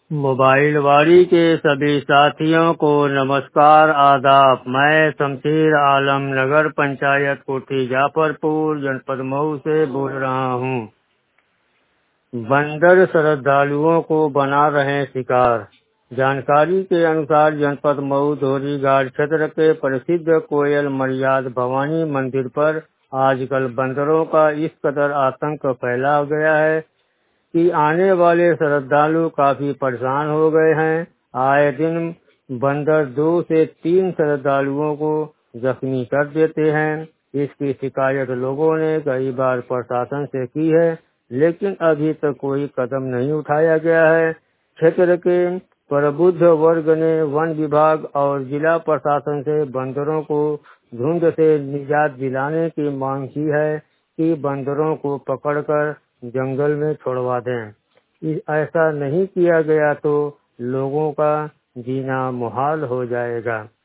Mobile वाड़ी के सभी साथियों को नमस्कार आदाब। मैं शमशेर आलम नगर पंचायत कोठी जाफरपुर जनपद मऊ से बोल रहा हूँ। बंदर श्रद्धालुओं को बना रहे शिकार। जानकारी के अनुसार जनपद मऊ धोरी घाट क्षेत्र के प्रसिद्ध कोयल मर्याद भवानी मंदिर पर आजकल बंदरों का इस कदर आतंक फैला गया है कि आने वाले श्रद्धालु काफी परेशान हो गए हैं। आए दिन बंदर 2 से 3 श्रद्धालुओं को जख्मी कर देते हैं। इसकी शिकायत लोगों ने कई बार प्रशासन से की है, लेकिन अभी तक कोई कदम नहीं उठाया गया है। क्षेत्र के प्रबुद्ध वर्ग ने वन विभाग और जिला प्रशासन से बंदरों को झुंड से निजात दिलाने की मांग की है कि बंदरों को पकड़कर जंगल में छोड़वा दें। ऐसा नहीं किया गया तो लोगों का जीना मुहाल हो जाएगा।